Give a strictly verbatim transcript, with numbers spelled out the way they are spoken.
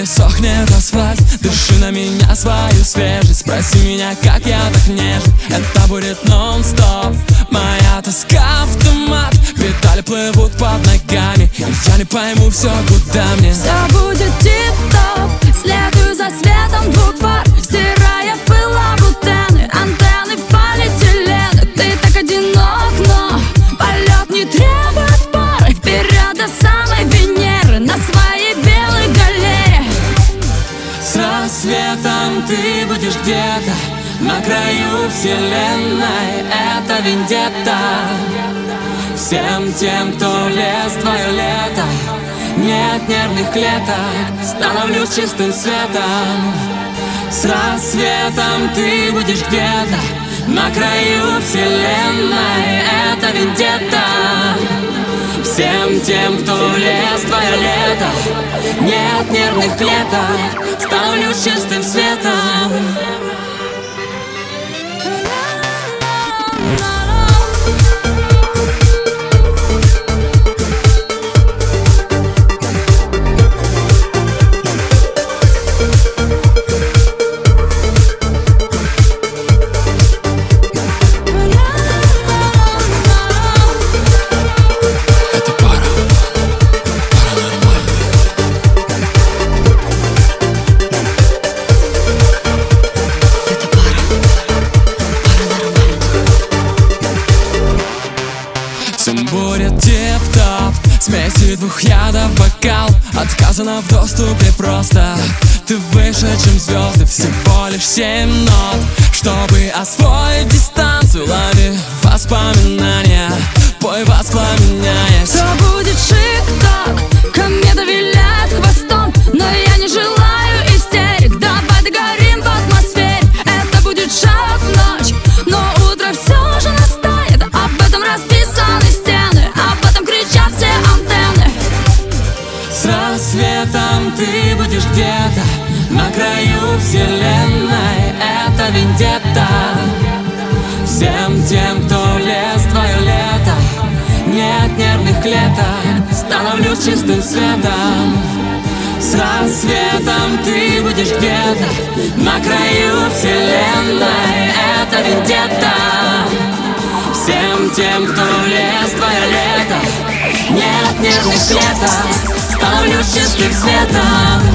не сохнет асфальт. Дыши на меня свою свежесть, спроси меня, как я так нежен. Это будет нон-стоп, моя тоска автомат. Педали плывут под ногами, и я не пойму все, куда мне. Все будет тип-топ, следую за светом двух фар, стирая пыл лабутены, антенны полиэтилены. Ты так одинок, но полет не требует пары. Вперед до самой Венеры на своей белой галере. С рассветом ты будешь где-то на краю вселенной. Это вендетта всем тем, кто влез в твое лето. Нет нервных клеток, становлюсь чистым светом. С рассветом ты будешь где-то на краю вселенной. Это вендетта всем тем, кто влез в твое лето. Нет нервных клеток, становлюсь чистым светом. Будет тип-топ, смеси двух ядов бокал. Отказано в доступе просто. Ты выше, чем звезды, всего лишь семь нот. Чтобы освоить дистанцию, лови воспоминания, пой воспламеняясь. Все будет шик-так, комета виляет хвостом, но я не желаю истерик. Давай догорим в атмосфере. Это будет шаг в ночь, но утро все же настает. Об этом расписаны стены, об этом кричат все антенны. С рассветом ты будешь где-то на краю вселенной. Это вендетта всем тем, кто влез в твое лето. Нет нервных клеток, становлюсь чистым светом. С рассветом ты будешь где-то на краю вселенной. Это вендетта всем тем, кто влез в твое лето. Нет нервных клеток, становлюсь чистым светом.